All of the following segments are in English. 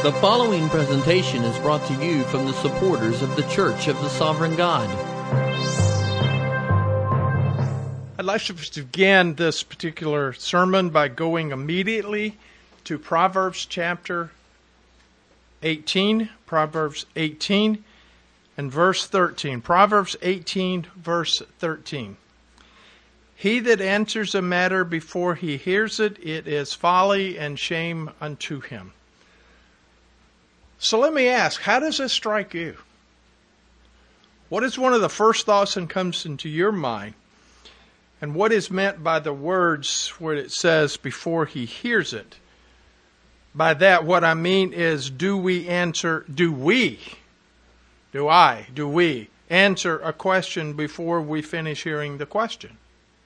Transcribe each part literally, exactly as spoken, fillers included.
The following presentation is brought to you from the supporters of the Church of the Sovereign God. I'd like to begin this particular sermon by going immediately to Proverbs chapter eighteen, Proverbs eighteen and verse thirteen. Proverbs eighteen, verse thirteen. He that answers a matter before he hears it, it is folly and shame unto him. So let me ask, how does this strike you? What is one of the first thoughts that comes into your mind? And what is meant by the words where it says before he hears it? By that, what I mean is, do we answer, do we, do I, do we answer a question before we finish hearing the question?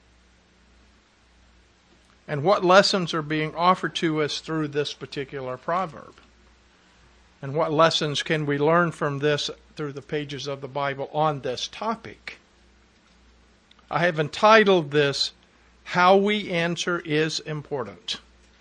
And what lessons are being offered to us through this particular proverb? And what lessons can we learn from this through the pages of the Bible on this topic? I have entitled this, How We Answer is Important.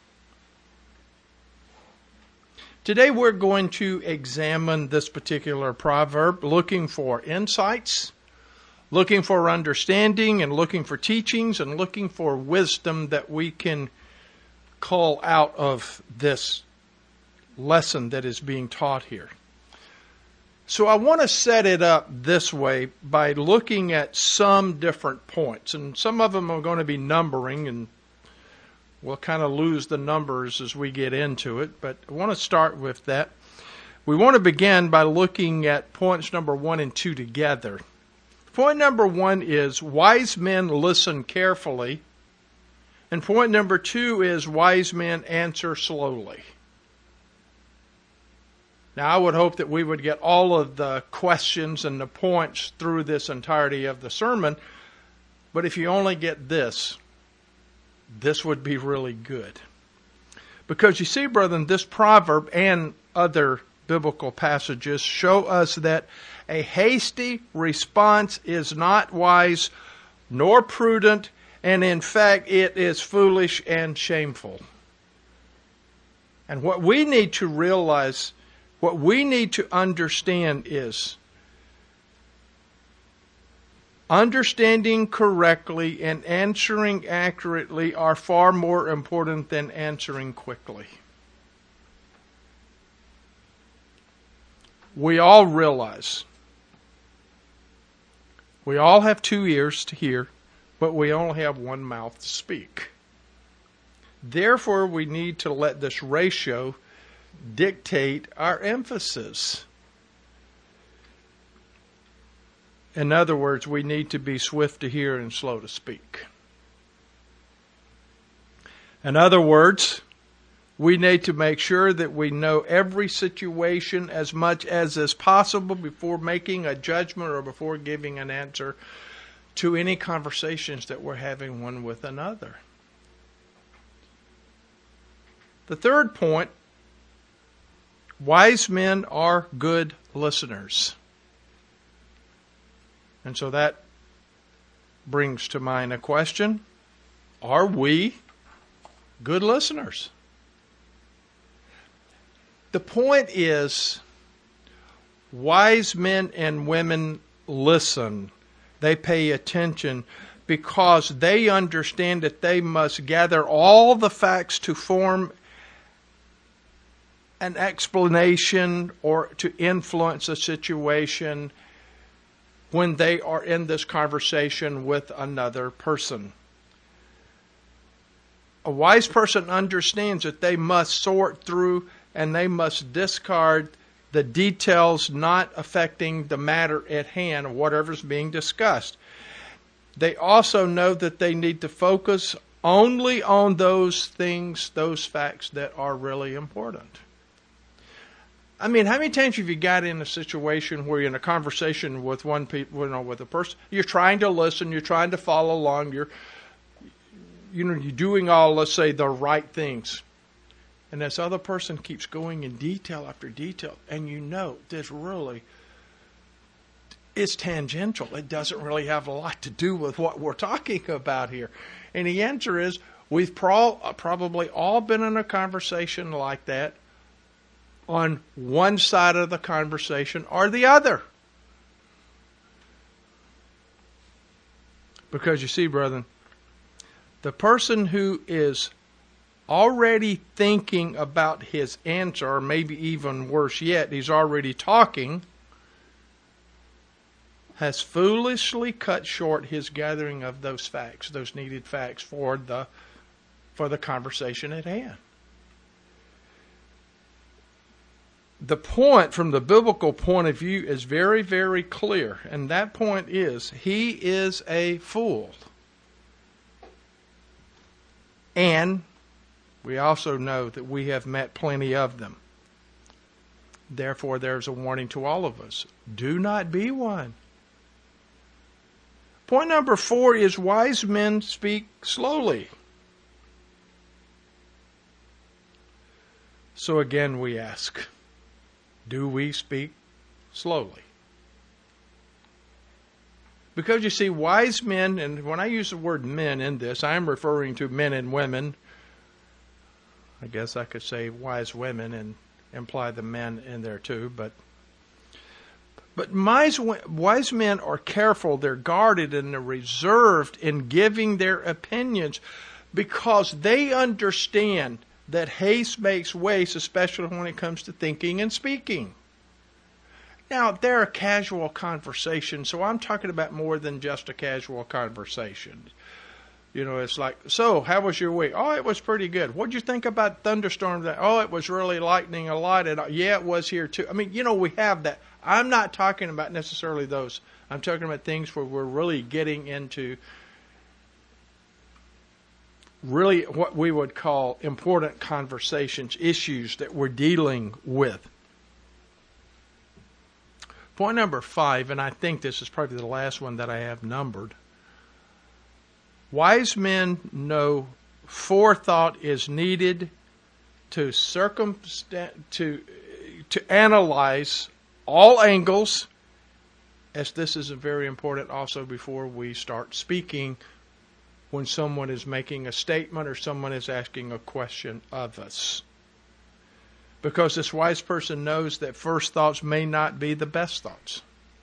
Today we're going to examine this particular proverb, looking for insights, looking for understanding, and looking for teachings, and looking for wisdom that we can cull out of this lesson that is being taught here. So I want to set it up this way by looking at some different points. And some of them are going to be numbering, and we'll kind of lose the numbers as we get into it. But I want to start with that. We want to begin by looking at points number one and two together. Point number one is wise men listen carefully. And point number two is wise men answer slowly. Now, I would hope that we would get all of the questions and the points through this entirety of the sermon. But if you only get this, this would be really good. Because you see, brethren, this proverb and other biblical passages show us that a hasty response is not wise nor prudent, and in fact, it is foolish and shameful. And what we need to realize, what we need to understand is understanding correctly and answering accurately are far more important than answering quickly. We all realize, we all have two ears to hear, but we only have one mouth to speak. Therefore, we need to let this ratio dictate our emphasis. In other words, we need to be swift to hear and slow to speak. In other words, we need to make sure that we know every situation as much as is possible before making a judgment or before giving an answer to any conversations that we're having one with another. The third point, wise men are good listeners. And so that brings to mind a question. Are we good listeners? The point is, wise men and women listen. They pay attention because they understand that they must gather all the facts to form an explanation or to influence a situation when they are in this conversation with another person. A wise person understands that they must sort through and they must discard the details not affecting the matter at hand or whatever's being discussed. They also know that they need to focus only on those things, those facts that are really important. I mean, how many times have you got in a situation where you're in a conversation with one people, you know, with a person, you're trying to listen, you're trying to follow along, you're, you know, you're doing all, let's say, the right things. And this other person keeps going in detail after detail, and you know this really is tangential. It doesn't really have a lot to do with what we're talking about here. And the answer is, we've pro- probably all been in a conversation like that on one side of the conversation or the other. Because you see, brethren, the person who is already thinking about his answer, or maybe even worse yet, he's already talking, has foolishly cut short his gathering of those facts, those needed facts for the for the conversation at hand. The point from the biblical point of view is very, very clear, and that point is he is a fool. And we also know that we have met plenty of them. Therefore, there's a warning to all of us. Do not be one. Point number four is wise men speak slowly. So again, we ask, do we speak slowly? Because you see, wise men, and when I use the word men in this, I'm referring to men and women. I guess I could say wise women and imply the men in there too, but But wise, wise men are careful, they're guarded, and they're reserved in giving their opinions because they understand that haste makes waste, especially when it comes to thinking and speaking. Now, they're a casual conversation, so I'm talking about more than just a casual conversation. You know, it's like, so, how was your week? Oh, it was pretty good. What'd you think about thunderstorms? Oh, it was really lightning a lot. And yeah, it was here too. I mean, you know, we have that. I'm not talking about necessarily those. I'm talking about things where we're really getting into really what we would call important conversations, issues that we're dealing with. Point number five, and I think this is probably the last one that I have numbered. Wise men know forethought is needed to circumstan- to to analyze all angles, as this is very important also before we start speaking when someone is making a statement or someone is asking a question of us. Because this wise person knows that first thoughts may not be the best thoughts.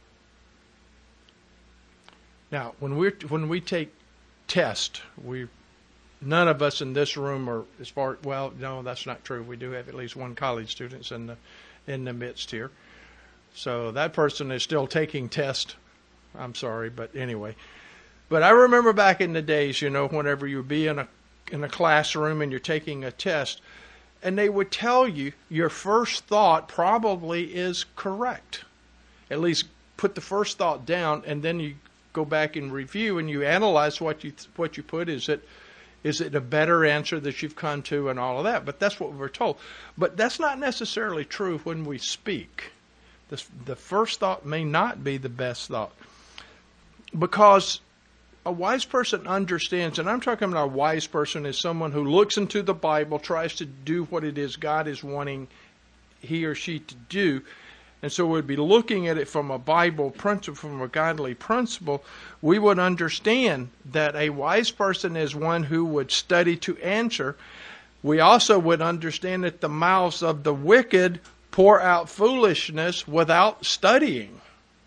Now, when we when we take test, we none of us in this room are as far well. No, that's not true. We do have at least one college students in the in the midst here, so that person is still taking test. I'm sorry, but anyway. But I remember back in the days, you know, whenever you would be in a in a classroom and you're taking a test, and they would tell you your first thought probably is correct. At least put the first thought down, and then you go back and review and you analyze what you what you put. Is it is it a better answer that you've come to and all of that? But that's what we're told. But that's not necessarily true when we speak. The, the first thought may not be the best thought. Because a wise person understands, and I'm talking about a wise person as someone who looks into the Bible, tries to do what it is God is wanting he or she to do. And so we'd be looking at it from a Bible principle, from a godly principle. We would understand that a wise person is one who would study to answer. We also would understand that the mouths of the wicked pour out foolishness without studying.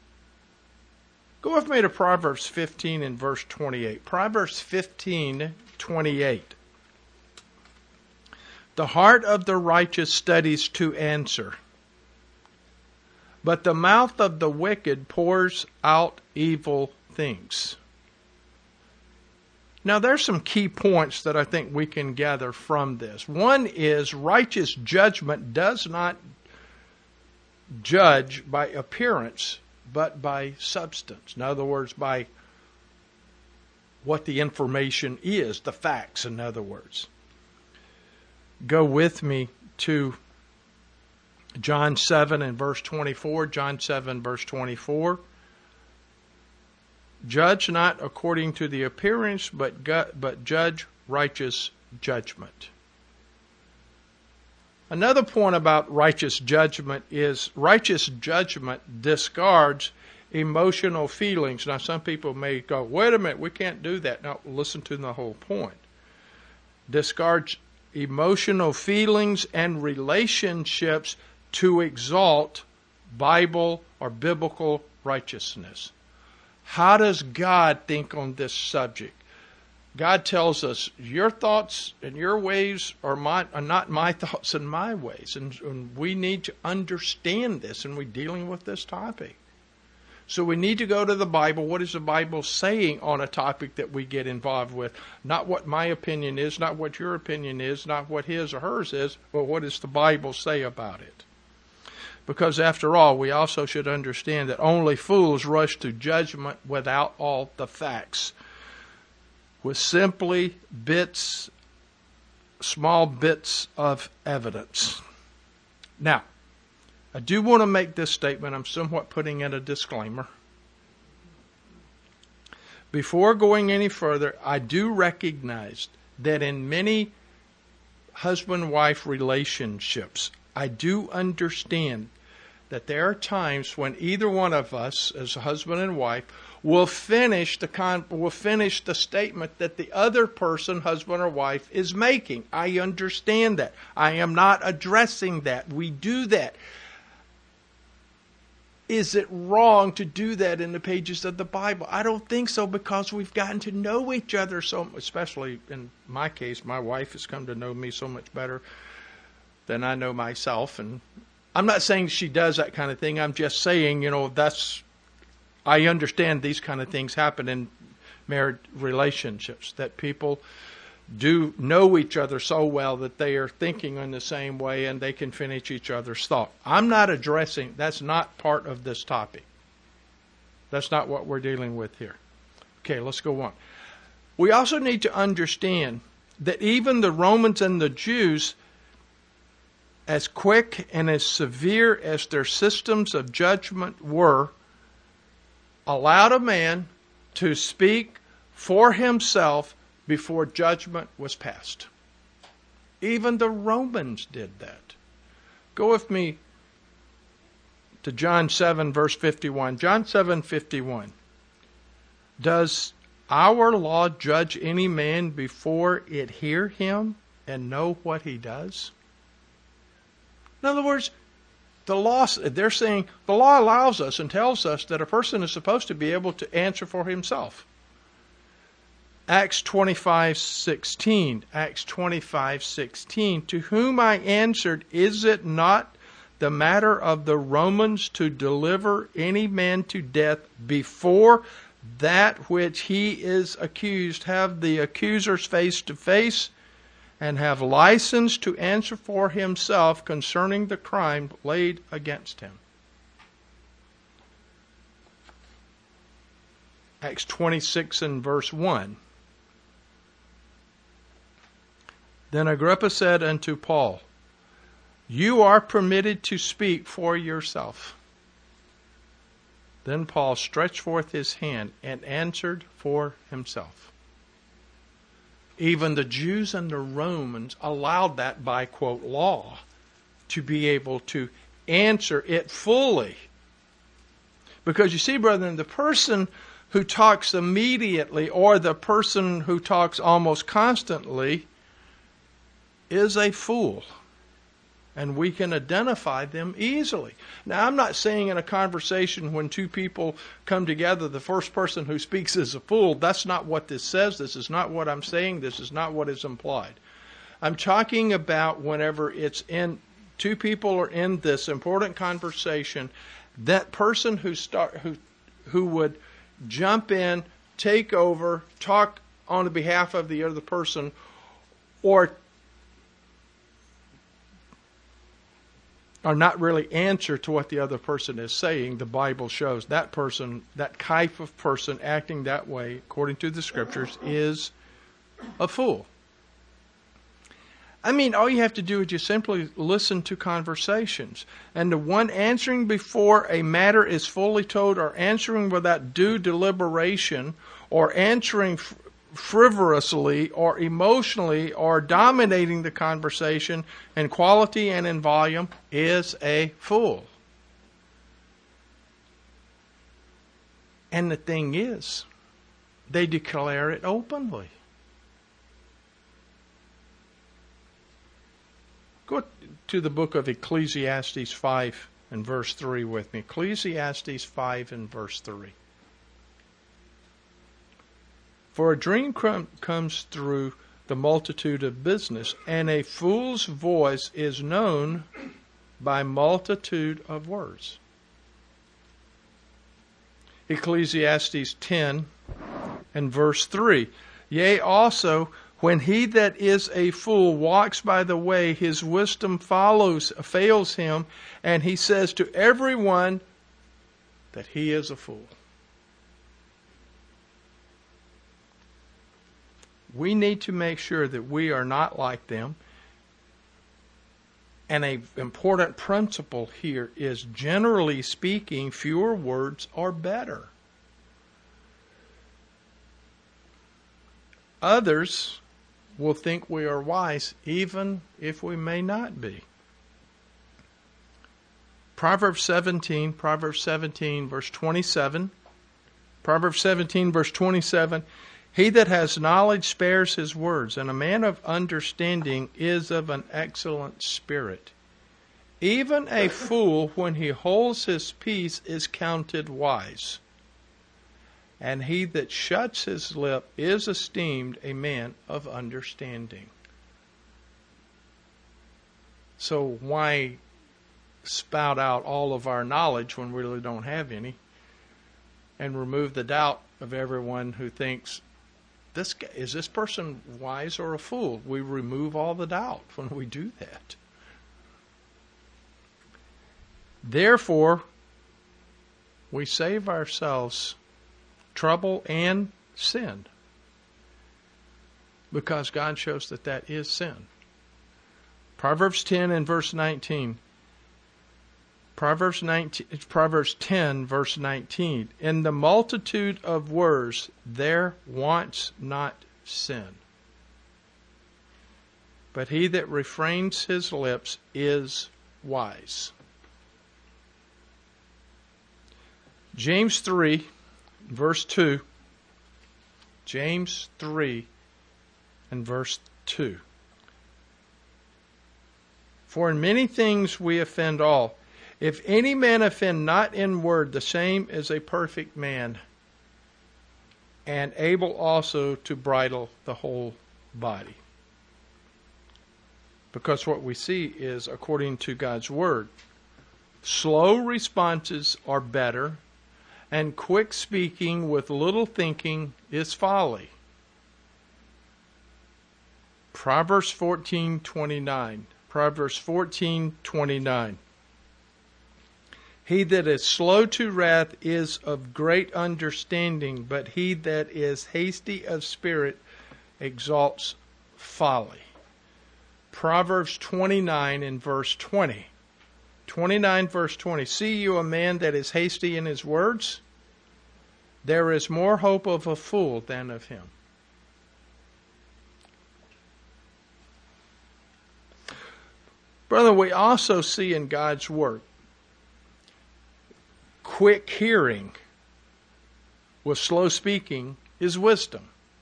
Go with me to Proverbs fifteen and verse twenty-eight. Proverbs fifteen, twenty-eight. The heart of the righteous studies to answer, but the mouth of the wicked pours out evil things. Now, there's some key points that I think we can gather from this. One is righteous judgment does not judge by appearance, but by substance. In other words, by what the information is, the facts, in other words. Go with me to John seven and verse twenty-four. John seven, verse twenty-four. Judge not according to the appearance, but but judge righteous judgment. Another point about righteous judgment is righteous judgment discards emotional feelings. Now, some people may go, wait a minute, we can't do that. Now, listen to the whole point. Discards emotional feelings and relationships to exalt Bible or biblical righteousness. How does God think on this subject? God tells us, your thoughts and your ways are, my, are not my thoughts and my ways. And, and we need to understand this, and we're dealing with this topic. So we need to go to the Bible. What is the Bible saying on a topic that we get involved with? Not what my opinion is, not what your opinion is, not what his or hers is, but what does the Bible say about it? Because after all, we also should understand that only fools rush to judgment without all the facts. With simply bits, small bits of evidence. Now, I do want to make this statement. I'm somewhat putting in a disclaimer. Before going any further, I do recognize that in many husband-wife relationships, I do understand that there are times when either one of us, as a husband and wife, will finish the con- will finish the statement that the other person, husband or wife, is making. I understand that. I am not addressing that. We do that. Is it wrong to do that in the pages of the Bible? I don't think so, because we've gotten to know each other so, especially in my case, my wife has come to know me so much better than I know myself. And I'm not saying she does that kind of thing. I'm just saying, you know, that's, I understand these kind of things happen in married relationships, that people do know each other so well that they are thinking in the same way and they can finish each other's thought. I'm not addressing, that's not part of this topic. That's not what we're dealing with here. Okay, let's go on. We also need to understand that even the Romans and the Jews, as quick and as severe as their systems of judgment were, allowed a man to speak for himself before judgment was passed. Even the Romans did that. Go with me to John seven, verse fifty-one. John seven, fifty-one. Does our law judge any man before it hear him and know what he does? In other words, the law, they're saying the law allows us and tells us that a person is supposed to be able to answer for himself. Acts twenty-five sixteen. Acts twenty-five sixteen. To whom I answered, is it not the matter of the Romans to deliver any man to death before that which he is accused have the accusers face to face, and have license to answer for himself concerning the crime laid against him? Acts twenty-six and verse one. Then Agrippa said unto Paul, you are permitted to speak for yourself. Then Paul stretched forth his hand and answered for himself. Even the Jews and the Romans allowed that by, quote, law, to be able to answer it fully. Because you see, brethren, the person who talks immediately, or the person who talks almost constantly, is a fool. And we can identify them easily. Now, I'm not saying in a conversation when two people come together, the first person who speaks is a fool. That's not what this says. This is not what I'm saying. This is not what is implied. I'm talking about whenever it's in, two people are in this important conversation, that person who start who who would jump in, take over, talk on the behalf of the other person, or are not really answer to what the other person is saying. The Bible shows that person, that type of person acting that way, according to the Scriptures, is a fool. I mean, all you have to do is just simply listen to conversations. And the one answering before a matter is fully told, or answering without due deliberation, or answering fr- frivolously or emotionally, or dominating the conversation in quality and in volume, is a fool. And the thing is, they declare it openly. Go to the book of Ecclesiastes five and verse three with me. Ecclesiastes five and verse three. For a dream com- comes through the multitude of business, and a fool's voice is known by multitude of words. Ecclesiastes ten and verse three. Yea, also, when he that is a fool walks by the way, his wisdom follows, fails him, and he says to everyone that he is a fool. We need to make sure that we are not like them. And an important principle here is, generally speaking, fewer words are better. Others will think we are wise, even if we may not be. Proverbs seventeen, Proverbs seventeen, verse twenty-seven. Proverbs seventeen, verse twenty-seven. He that has knowledge spares his words, and a man of understanding is of an excellent spirit. Even a fool, when he holds his peace, is counted wise. And he that shuts his lip is esteemed a man of understanding. So why spout out all of our knowledge when we really don't have any, and remove the doubt of everyone who thinks, This guy, is this person wise or a fool? We remove all the doubt when we do that. Therefore, we save ourselves trouble and sin, because God shows that that is sin. Proverbs ten and verse nineteen. Proverbs nineteen, Proverbs ten, verse nineteen. In the multitude of words there wants not sin, but he that refrains his lips is wise. James three, verse two. James three and verse two. For in many things we offend all. If any man offend not in word, the same is a perfect man, and able also to bridle the whole body. Because what we see is, according to God's word, slow responses are better, and quick speaking with little thinking is folly. Proverbs fourteen twenty-nine. Proverbs fourteen twenty-nine. He that is slow to wrath is of great understanding, but he that is hasty of spirit exalts folly. Proverbs twenty-nine and verse twenty. twenty-nine verse twenty. See you a man that is hasty in his words? There is more hope of a fool than of him. Brother, we also see in God's word, quick hearing with slow speaking is wisdom.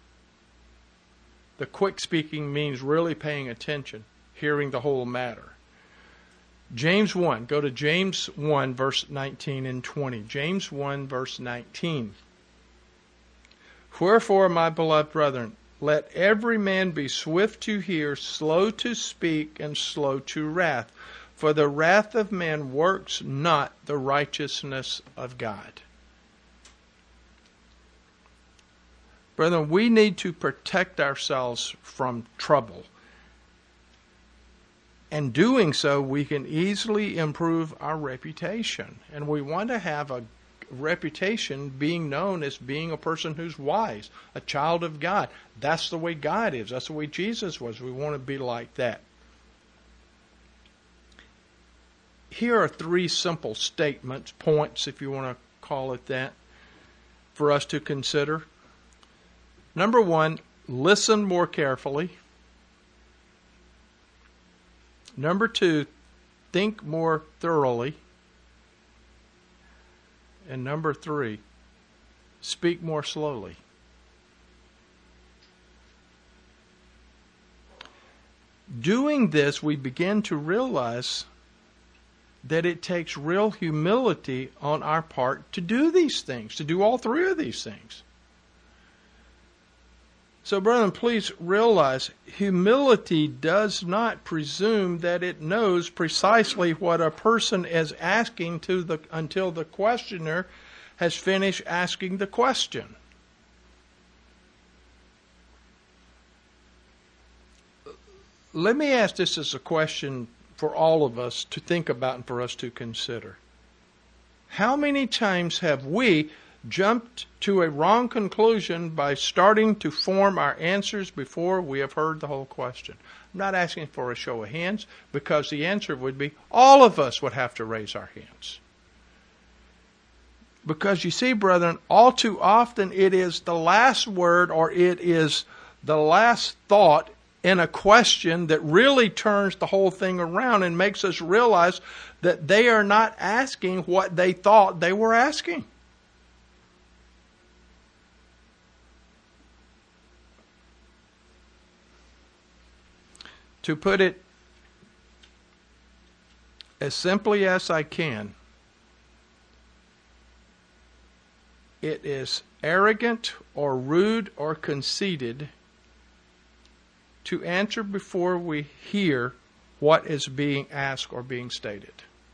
The quick speaking means really paying attention, hearing the whole matter. James one, go to James one, verse nineteen and twenty. James one, verse nineteen. Wherefore, my beloved brethren, let every man be swift to hear, slow to speak, and slow to wrath. For the wrath of man works not the righteousness of God. Brethren, we need to protect ourselves from trouble. And doing so, we can easily improve our reputation. And we want to have a reputation being known as being a person who's wise, a child of God. That's the way God is. That's the way Jesus was. We want to be like that. Here are three simple statements, points, if you want to call it that, for us to consider. Number one, listen more carefully. Number two, think more thoroughly. And number three, speak more slowly. doing this, we begin to realize that it takes real humility on our part to do these things, to do all three of these things. So, brethren, please realize humility does not presume that it knows precisely what a person is asking to the until the questioner has finished asking the question. Let me ask this as a question for all of us to think about and for us to consider. How many times have we jumped to a wrong conclusion by starting to form our answers before we have heard the whole question? I'm not asking for a show of hands, because the answer would be all of us would have to raise our hands. Because you see, brethren, all too often it is the last word or it is the last thought in a question that really turns the whole thing around and makes us realize that they are not asking what they thought they were asking. To put it as simply as I can, it is arrogant or rude or conceited to answer before we hear what is being asked or being stated.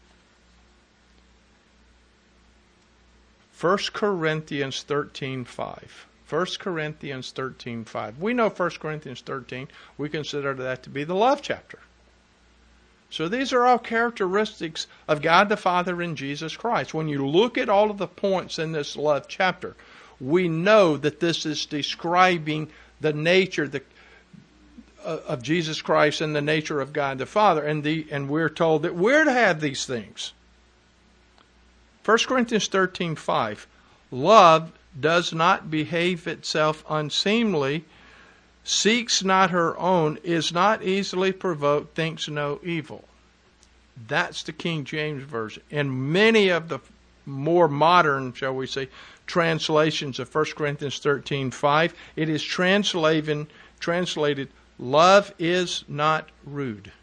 First Corinthians thirteen five. First Corinthians thirteen five. We know First Corinthians thirteen. We consider that to be the love chapter. So these are all characteristics of God the Father and Jesus Christ. When you look at all of the points in this love chapter, we know that this is describing the nature the, uh, of Jesus Christ and the nature of God the Father. And, the, and we're told that we're to have these things. First Corinthians thirteen five. Love does not behave itself unseemly, seeks not her own, is not easily provoked, thinks no evil. That's the King James Version. In many of the more modern, shall we say, translations of First Corinthians thirteen five, it is translated, translated, love is not rude.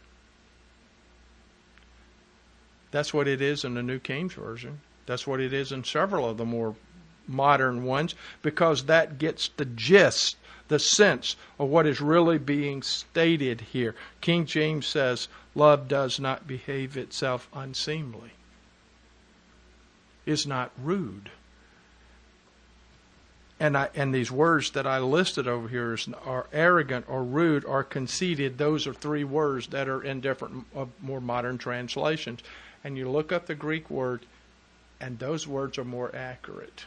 That's what it is in the New King James Version. That's what it is in several of the more modern ones, because that gets the gist, the sense of what is really being stated here. King James says, love does not behave itself unseemly, is not rude. And I, and these words that I listed over here are arrogant or rude or conceited. Those are three words that are in different, uh, more modern translations. And you look up the Greek word, and those words are more accurate.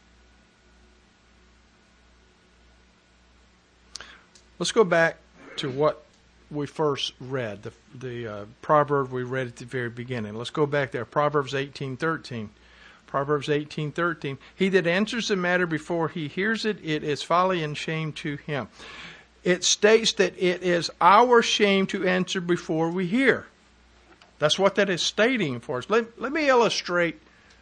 Let's go back to what we first read, the, the uh, proverb we read at the very beginning. Let's go back there. Proverbs eighteen thirteen. Proverbs eighteen thirteen. He that answers the matter before he hears it, it is folly and shame to him. It states that it is our shame to answer before we hear. That's what that is stating for us. Let, let me illustrate.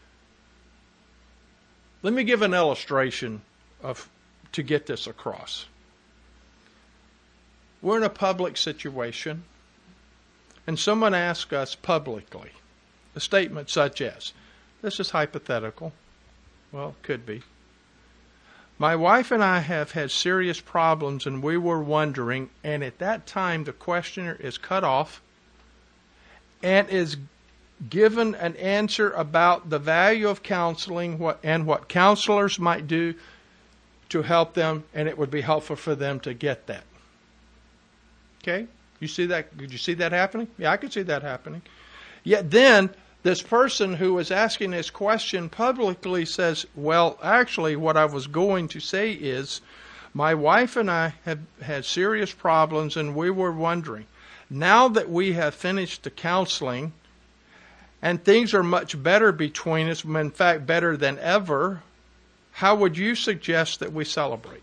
Let me give an illustration of to get this across. We're in a public situation, and someone asks us publicly a statement such as, this is hypothetical. Well, it could be. My wife and I have had serious problems, and we were wondering, and at that time the questioner is cut off and is given an answer about the value of counseling what, and what counselors might do to help them, and it would be helpful for them to get that. Okay? You see that? Did you see that happening? Yeah, I could see that happening. Yet then, this person who was asking this question publicly says, well, actually, what I was going to say is, my wife and I have had serious problems, and we were wondering, now that we have finished the counseling, and things are much better between us, in fact, better than ever, how would you suggest that we celebrate?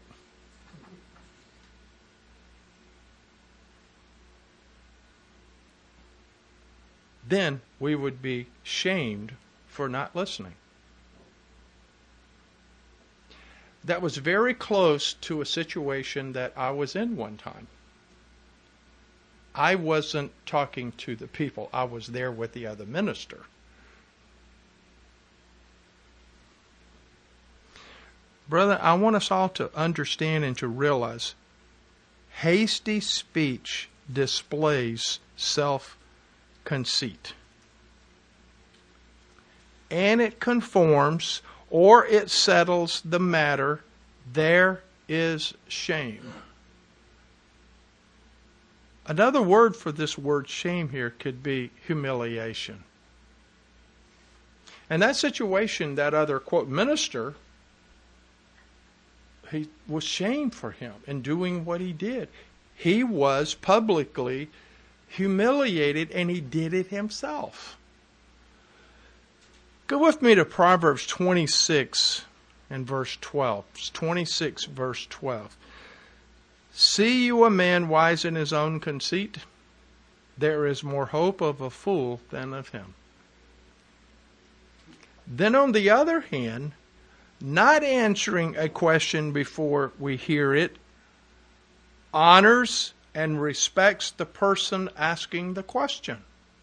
Then we would be shamed for not listening. That was very close to a situation that I was in one time. I wasn't talking to the people. I was there with the other minister. Brother, I want us all to understand and to realize hasty speech displays self-conceit. And it conforms or it settles the matter. There is shame. Another word for this word shame here could be humiliation. And that situation, that other, quote, minister, he was shamed for him in doing what he did. He was publicly humiliated, and he did it himself. Go with me to Proverbs twenty-six and verse twelve. It's twenty-six, verse twelve. See you a man wise in his own conceit? There is more hope of a fool than of him. Then on the other hand, not answering a question before we hear it honors and respects the person asking the question.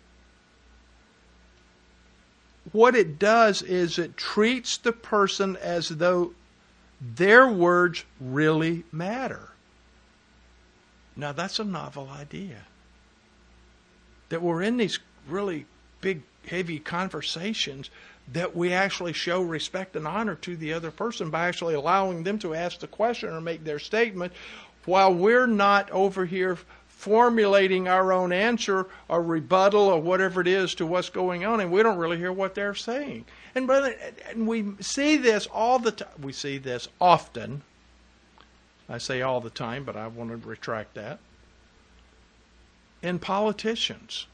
What it does is it treats the person as though their words really matter. Now that's a novel idea. That we're in these really big, heavy conversations, that we actually show respect and honor to the other person by actually allowing them to ask the question or make their statement while we're not over here formulating our own answer or rebuttal or whatever it is to what's going on, and we don't really hear what they're saying. And brother, and we see this all the time. We see this often. I say all the time, but I want to retract that. In politicians.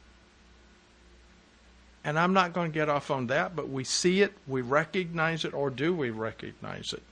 And I'm not going to get off on that, but we see it, we recognize it, or do we recognize it?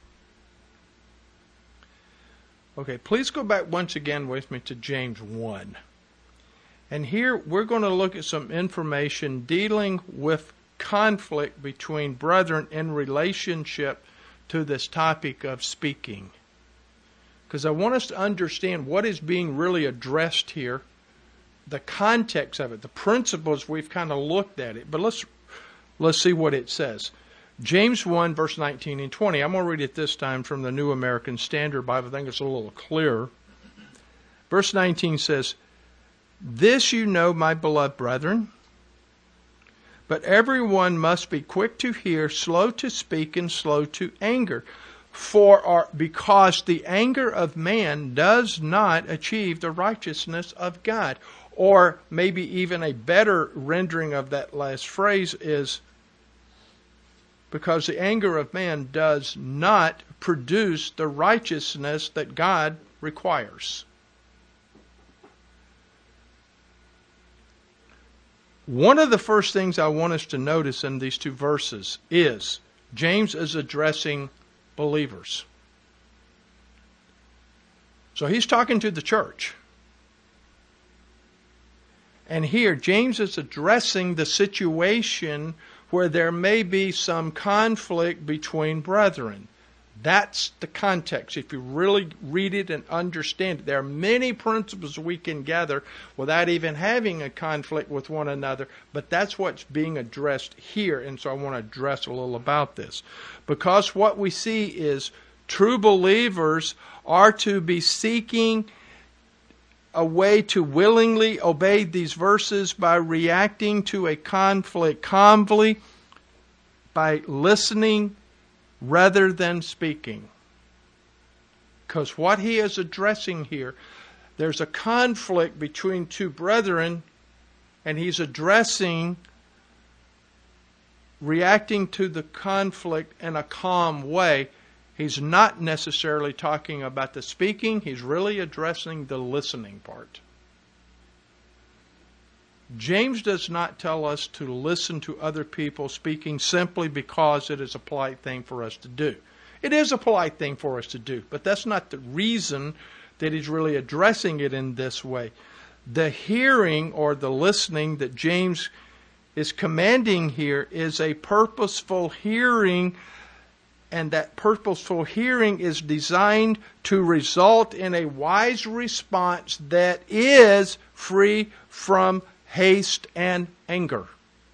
Okay, please go back once again with me to James one. And here we're going to look at some information dealing with conflict between brethren in relationship to this topic of speaking. Because I want us to understand what is being really addressed here, the context of it, the principles. We've kind of looked at it, but let's let's see what it says. James one, verse nineteen and twenty. I'm going to read it this time from the New American Standard Bible. I think it's a little clearer. Verse nineteen says, "This you know, my beloved brethren, but everyone must be quick to hear, slow to speak, and slow to anger. For our, because the anger of man does not achieve the righteousness of God." Or maybe even a better rendering of that last phrase is, because the anger of man does not produce the righteousness that God requires. One of the first things I want us to notice in these two verses is James is addressing believers. So he's talking to the church. And here, James is addressing the situation where there may be some conflict between brethren. That's the context. If you really read it and understand it, there are many principles we can gather without even having a conflict with one another, but that's what's being addressed here, and so I want to address a little about this. Because what we see is true believers are to be seeking a way to willingly obey these verses by reacting to a conflict calmly, by listening rather than speaking. Because what he is addressing here, there's a conflict between two brethren, and he's addressing reacting to the conflict in a calm way. He's not necessarily talking about the speaking. He's really addressing the listening part. James does not tell us to listen to other people speaking simply because it is a polite thing for us to do. It is a polite thing for us to do, but that's not the reason that he's really addressing it in this way. The hearing or the listening that James is commanding here is a purposeful hearing and that purposeful hearing is designed to result in a wise response that is free from haste and anger.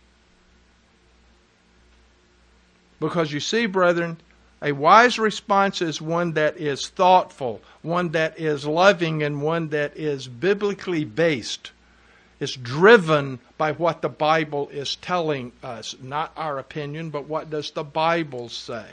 Because you see, brethren, a wise response is one that is thoughtful, one that is loving, and one that is biblically based. It's driven by what the Bible is telling us, not our opinion, but what does the Bible say.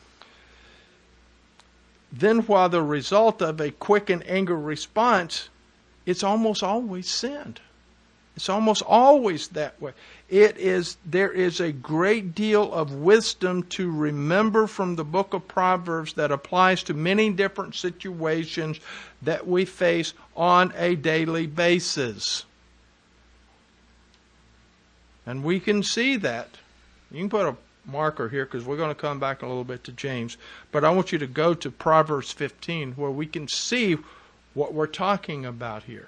Then while the result of a quick and angry response, it's almost always sin. It's almost always that way. It is, there is a great deal of wisdom to remember from the book of Proverbs that applies to many different situations that we face on a daily basis. And we can see that. You can put a marker here because we're going to come back a little bit to James. But I want you to go to Proverbs fifteen where we can see what we're talking about here.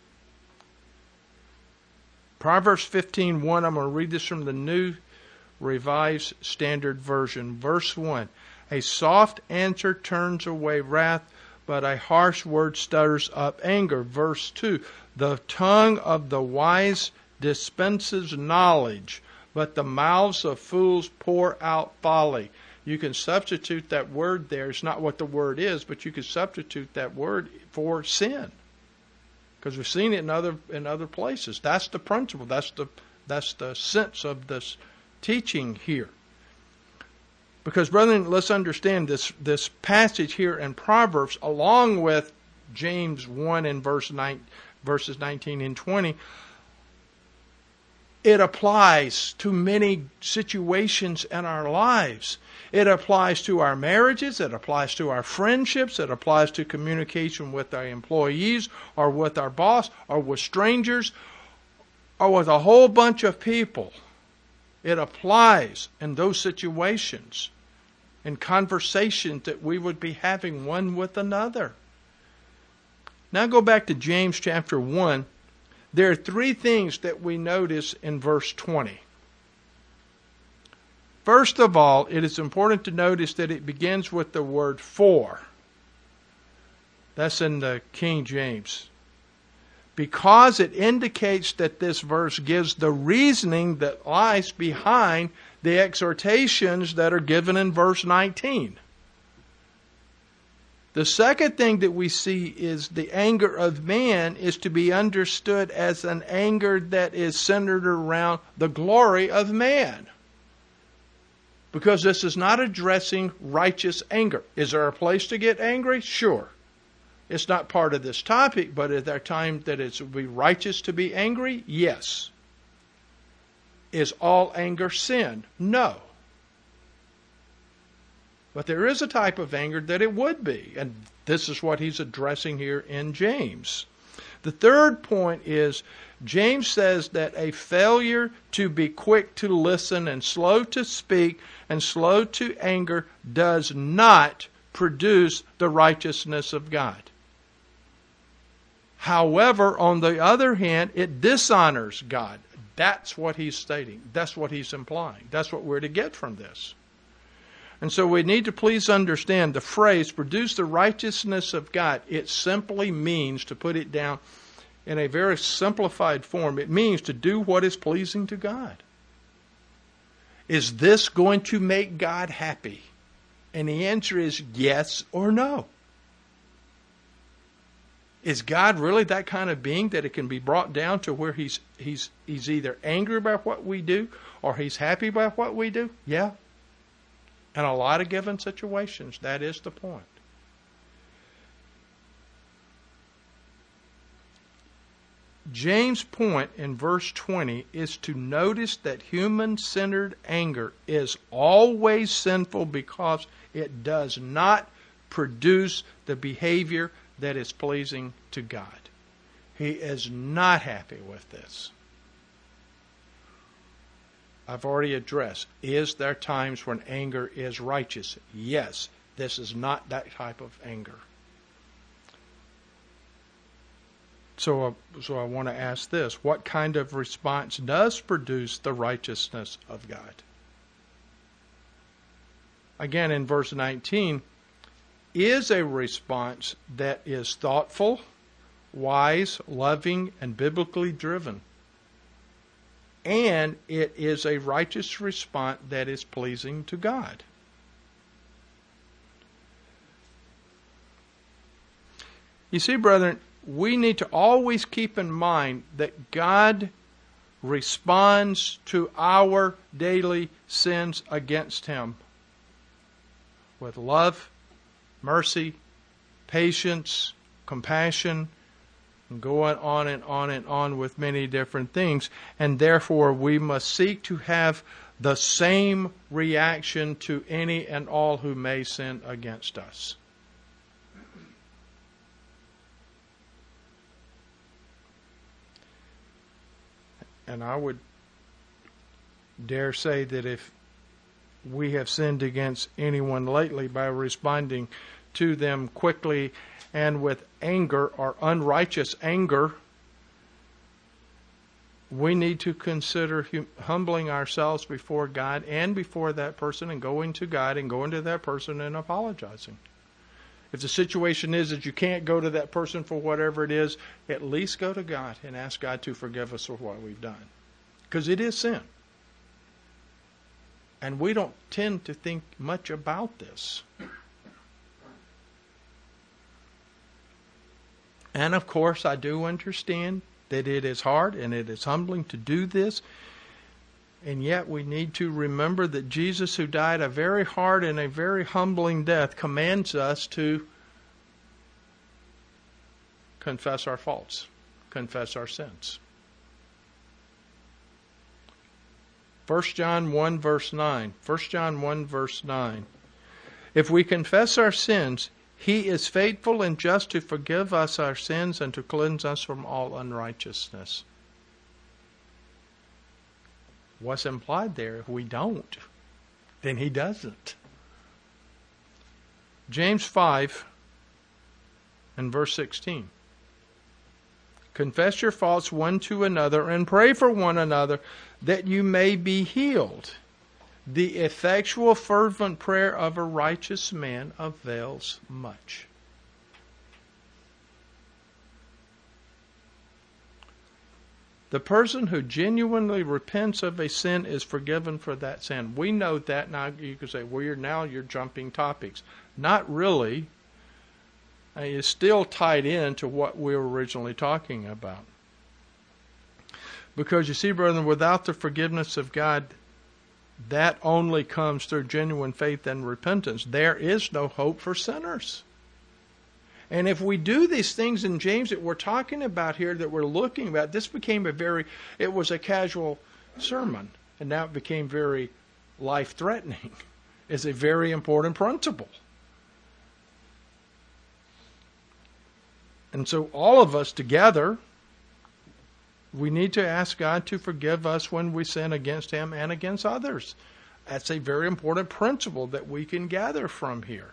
Proverbs fifteen one, I'm going to read this from the New Revised Standard Version. Verse one, a soft answer turns away wrath, but a harsh word stirs up anger. Verse two, the tongue of the wise dispenses knowledge, but the mouths of fools pour out folly. You can substitute that word there. It's not what the word is, but you can substitute that word for sin. Because we've seen it in other in other places. That's the principle. That's the that's the sense of this teaching here. Because, brethren, let's understand this this passage here in Proverbs, along with James one and verse nine, verses nineteen and twenty. It applies to many situations in our lives. It applies to our marriages. It applies to our friendships. It applies to communication with our employees or with our boss or with strangers or with a whole bunch of people. It applies in those situations, in conversations that we would be having one with another. Now go back to James chapter one. There are three things that we notice in verse twenty. First of all, it is important to notice that it begins with the word for. That's in the King James. Because it indicates that this verse gives the reasoning that lies behind the exhortations that are given in verse nineteen. The second thing that we see is the anger of man is to be understood as an anger that is centered around the glory of man. Because this is not addressing righteous anger. Is there a place to get angry? Sure. It's not part of this topic, but is there time that it would be righteous to be angry? Yes. Is all anger sin? No. But there is a type of anger that it would be, and this is what he's addressing here in James. The third point is, James says that a failure to be quick to listen and slow to speak and slow to anger does not produce the righteousness of God. However, on the other hand, it dishonors God. That's what he's stating. That's what he's implying. That's what we're to get from this. And so we need to please understand the phrase, produce the righteousness of God. It simply means, to put it down in a very simplified form, it means to do what is pleasing to God. Is this going to make God happy? And the answer is yes or no. Is God really that kind of being that it can be brought down to where he's he's he's either angry by what we do or he's happy by what we do? Yeah. In a lot of given situations, that is the point. James' point in verse twenty is to notice that human-centered anger is always sinful because it does not produce the behavior that is pleasing to God. He is not happy with this. I've already addressed, is there times when anger is righteous? Yes, this is not that type of anger. So, uh, so I want to ask this, what kind of response does produce the righteousness of God? again in verse nineteen, is a response that is thoughtful, wise, loving, and biblically driven. And it is a righteous response that is pleasing to God. You see, brethren, we need to always keep in mind that God responds to our daily sins against Him with love, mercy, patience, compassion, and going on and on and on with many different things. And therefore, we must seek to have the same reaction to any and all who may sin against us. And I would dare say that if we have sinned against anyone lately by responding to them quickly and with anger or unrighteous anger, we need to consider hum- humbling ourselves before God and before that person and going to God and going to that person and apologizing. If the situation is that you can't go to that person for whatever it is, at least go to God and ask God to forgive us for what we've done. Because it is sin. And we don't tend to think much about this. And of course, I do understand that it is hard and it is humbling to do this. And yet we need to remember that Jesus, who died a very hard and a very humbling death, commands us to confess our faults, confess our sins. First John one verse nine. First John one verse nine. If we confess our sins, He is faithful and just to forgive us our sins and to cleanse us from all unrighteousness. What's implied there? If we don't, then He doesn't. James five and verse sixteen. Confess your faults one to another and pray for one another that you may be healed. The effectual fervent prayer of a righteous man avails much. The person who genuinely repents of a sin is forgiven for that sin. We know that. Now you can say, well, you're now you're jumping topics. Not really. It's still tied into what we were originally talking about. Because you see, brethren, without the forgiveness of God, that only comes through genuine faith and repentance. There is no hope for sinners. And if we do these things in James that we're talking about here, that we're looking at, this became a very, it was a casual sermon. And now it became very life-threatening. It's a very important principle. And so all of us together, we need to ask God to forgive us when we sin against Him and against others. That's a very important principle that we can gather from here.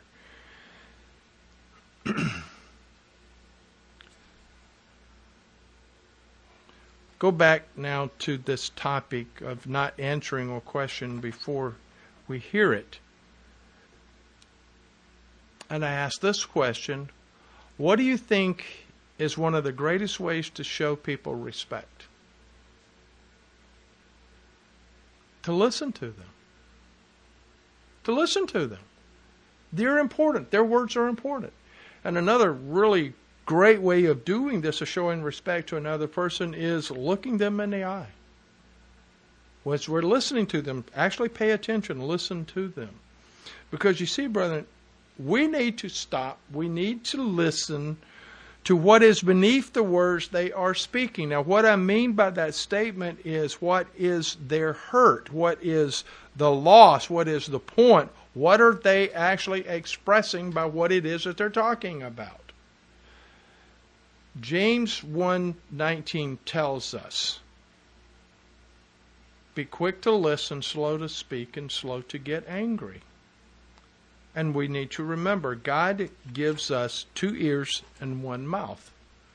Go back now to this topic of not answering a question before we hear it. And I ask this question: what do you think is one of the greatest ways to show people respect? To listen to them. To listen to them. They're important. Their words are important. And another really great way of doing this, of showing respect to another person, is looking them in the eye. As we're listening to them, actually pay attention, listen to them. Because you see, brethren, we need to stop. We need to listen to what is beneath the words they are speaking. Now, what I mean by that statement is, what is their hurt? What is the loss? What is the point? What are they actually expressing by what it is that they're talking about? James one nineteen tells us, be quick to listen, slow to speak, and slow to get angry. And we need to remember, God gives us two ears and one mouth.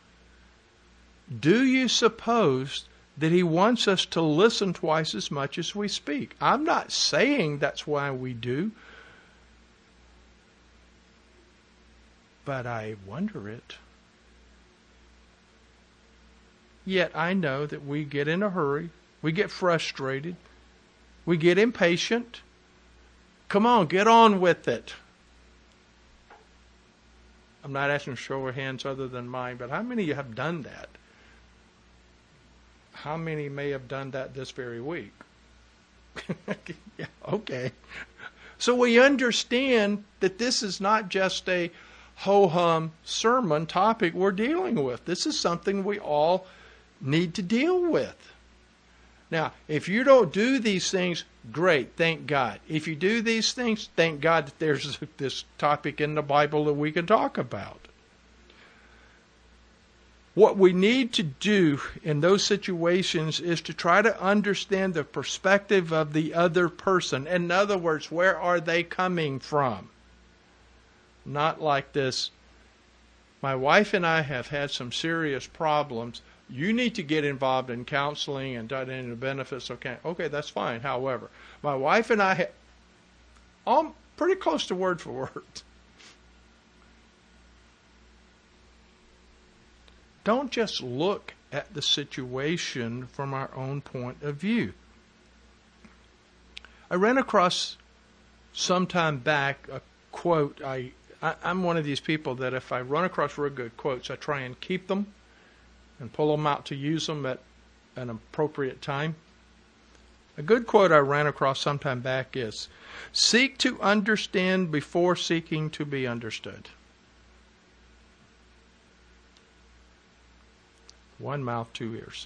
Do you suppose that He wants us to listen twice as much as we speak? I'm not saying that's why we do, but I wonder it. Yet I know that we get in a hurry, we get frustrated, we get impatient. Come on, get on with it. I'm not asking for show of hands other than mine, but how many of you have done that? How many may have done that this very week? Yeah, okay. So we understand that this is not just a ho-hum sermon topic we're dealing with. This is something we all need to deal with. Now, if you don't do these things, great, thank God. If you do these things, thank God that there's this topic in the Bible that we can talk about. What we need to do in those situations is to try to understand the perspective of the other person. In other words, where are they coming from? Not like this, my wife and I have had some serious problems. You need to get involved in counseling and in the benefits. Okay, okay, that's fine. However, my wife and I have, I'm pretty close to word for word. Don't just look at the situation from our own point of view. I ran across some time back a quote. I, I I'm one of these people that if I run across real good quotes, I try and keep them and pull them out to use them at an appropriate time. A good quote I ran across some time back is, "Seek to understand before seeking to be understood." One mouth, two ears.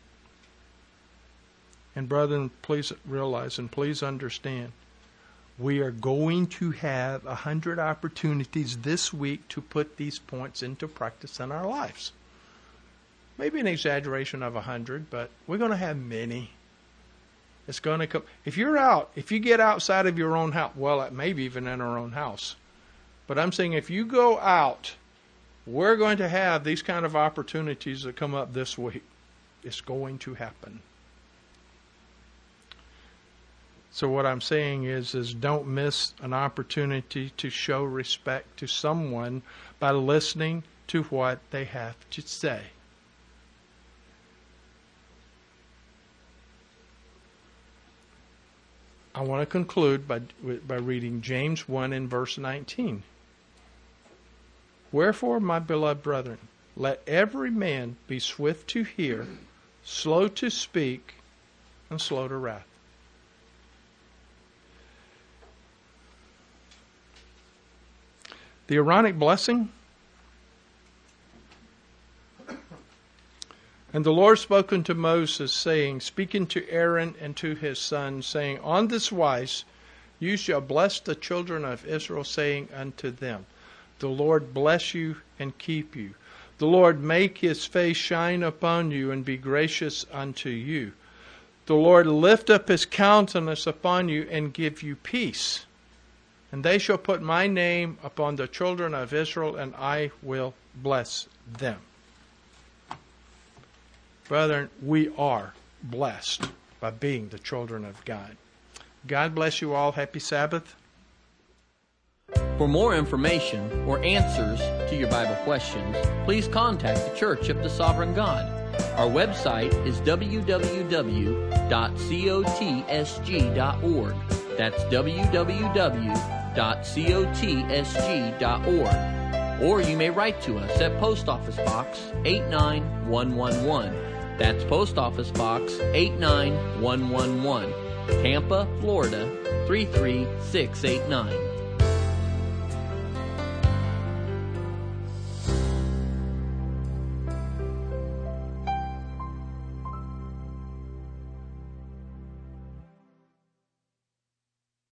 And brethren, please realize and please understand, we are going to have a hundred opportunities this week to put these points into practice in our lives. Maybe an exaggeration of a hundred, but we're going to have many. It's going to come. If you're out, if you get outside of your own house, well, maybe even in our own house. But I'm saying if you go out, we're going to have these kind of opportunities that come up this week. It's going to happen. So what I'm saying is, is don't miss an opportunity to show respect to someone by listening to what they have to say. I want to conclude by, by reading James one in verse nineteen. "Wherefore, my beloved brethren, let every man be swift to hear, slow to speak, and slow to wrath." The Aaronic blessing. "And the Lord spoke unto Moses, saying, speaking to Aaron and to his sons, saying, On this wise you shall bless the children of Israel, saying unto them, The Lord bless you and keep you. The Lord make his face shine upon you and be gracious unto you. The Lord lift up his countenance upon you and give you peace. And they shall put my name upon the children of Israel, and I will bless them." Brethren, we are blessed by being the children of God. God bless you all. Happy Sabbath. For more information or answers to your Bible questions, please contact the Church of the Sovereign God. Our website is w w w dot cotsg dot org. That's w w w dot cotsg dot org. Or you may write to us at Post Office Box eight nine one one one. That's Post Office Box eight nine one one one, Tampa, Florida three three six eight nine.